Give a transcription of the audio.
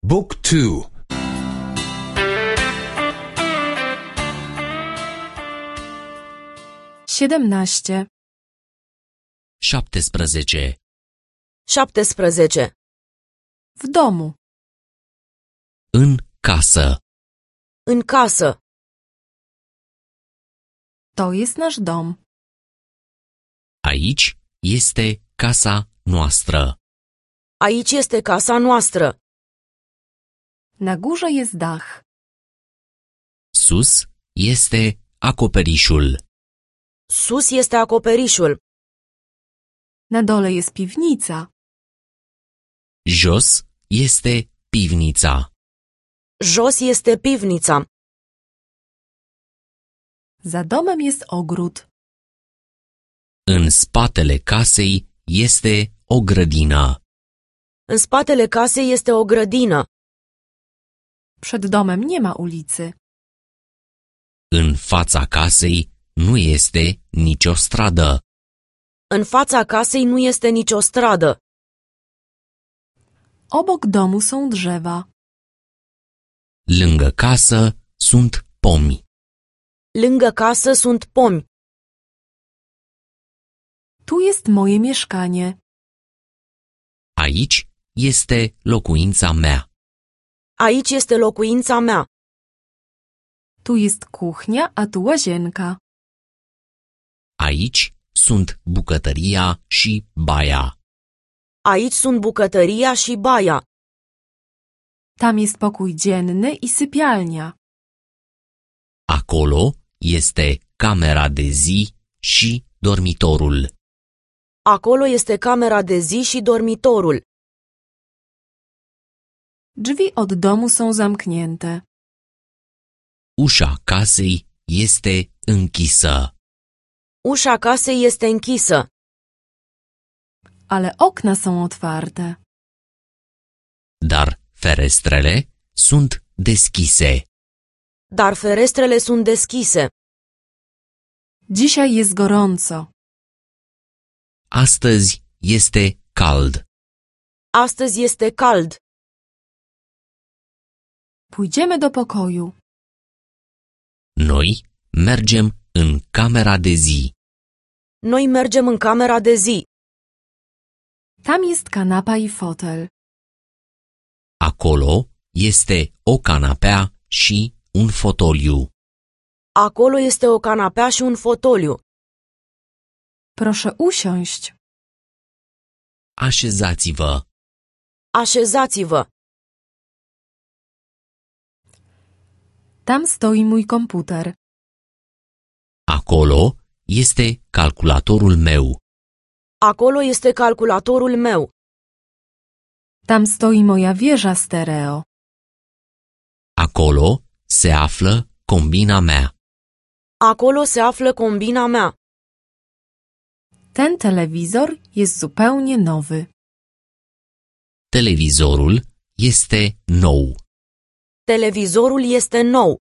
Book 2. 17. 17. 17. W domu. În casă. În casă. To jest nasz dom. Aici este casa noastră. Aici este casa noastră. Na górze jest dach. Sus este acoperișul. Sus este acoperișul. Na dole jest piwnica. Jos este pivnița. Jos este pivnița. Za domem jest ogród. În spatele casei este o grădină. În spatele casei este o grădină. Przed domem nie ma ulicy. În fața casei nu este nicio stradă. În fața casei nu este nicio stradă. Obok domu są drzewa. Lângă casă sunt pomi. Lângă casă sunt pomi. Tu jest moje mieszkanie. Aici este locuința mea. Aici este locuința mea. Tu jest kuchnia, a tu łazienka. Aici sunt bucătăria și baia. Aici sunt bucătăria și baia. Tam jest pokój dzienny i sypialnia. Acolo este camera de zi și dormitorul. Acolo este camera de zi și dormitorul. Drzwi od domu są zamknięte. Ușa casei este închisă. Ușa casei este închisă. Ale okna są otwarte. Dar ferestrele sunt deschise. Dar ferestrele sunt deschise. Dzisiaj jest gorąco. Astăzi este cald. Astăzi este cald. Pójdziemy do pokoju. Noi mergem în camera de zi. Noi mergem în camera de zi. Tam jest kanapa i fotel. Acolo este o canapea și un fotoliu. Acolo este o canapea și un fotoliu. Proszę usiąść. Așezați-vă. Așezați-vă. Tam stoi mój komputer. Acolo este calculatorul meu. Acolo este calculatorul meu. Tam stoi moja wieża stereo. Acolo se află combina mea. Acolo se află combina mea. Ten telewizor jest zupełnie nowy. Televizorul este nou. Televizorul este nou.